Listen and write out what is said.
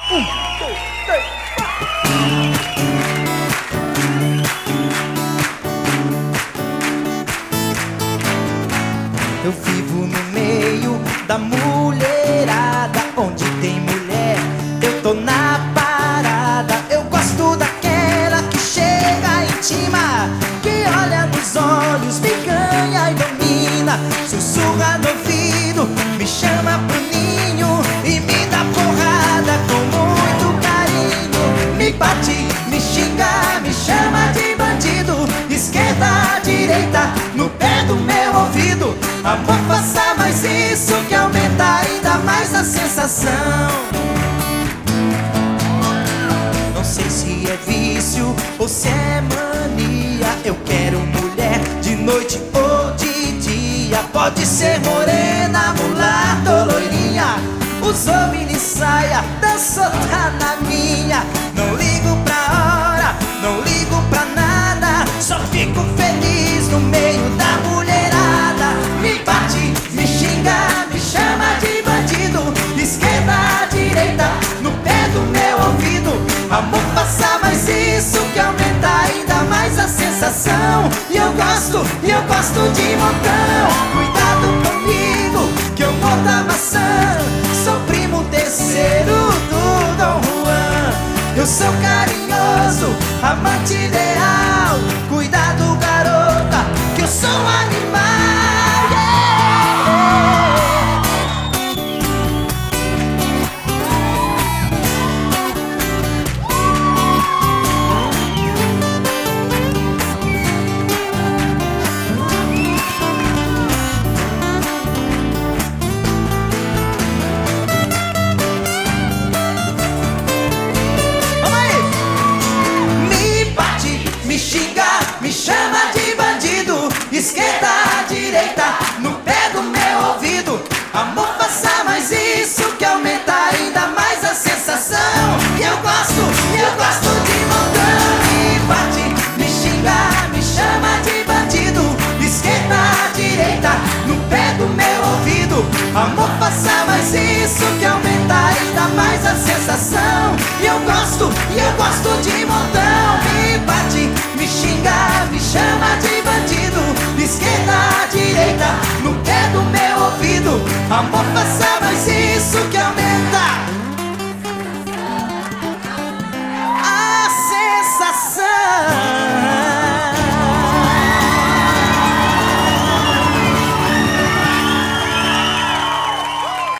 Um, dois, três, eu vivo no meio da mulherada, onde tem mulher, eu tô na parada. Eu gosto daquela que chega intima, que olha nos olhos, me ganha e domina, sussurra no ouvido, me chama pro ninho e me dá porrada com muito carinho. Me bate, me xinga, me chama de bandido, esquerda, direita, no pé do meu ouvido. Amor, faça mais isso que aumenta ainda mais a sensação. Não sei se é vício ou se é mania. Eu quero mulher de noite ou de dia. Pode ser morena, mulata ou loirinha, usou mini saia, dançou, tá na minha. Não ligo pra hora, não ligo pra nada, só fico feliz no meio da mulherada. Me bate, me xinga, me chama de bandido, esquerda, direita, no pé do meu ouvido. Amor, faça mais isso que aumenta ainda mais a sensação. E eu gosto de montão. Cuidado comigo, que eu mordo a maçã. Sou primo terceiro do Dom Juan. Eu sou carinhoso, amante ideal. Cuidado, garota, que eu sou um animal. Me xinga, me chama de bandido, esquerda, direita, no pé do meu ouvido. Amor, faça mais isso que aumenta ainda mais a sensação. E eu gosto de montão. Me bate, me xinga, me chama de bandido, esquerda, direita, no pé do meu ouvido. Amor, faça mais isso que aumenta ainda mais a sensação. E eu gosto de montão. Me bate, me xinga, me chama de bandido, esquerda, direita, no pé do meu ouvido. Amor, faça mais isso.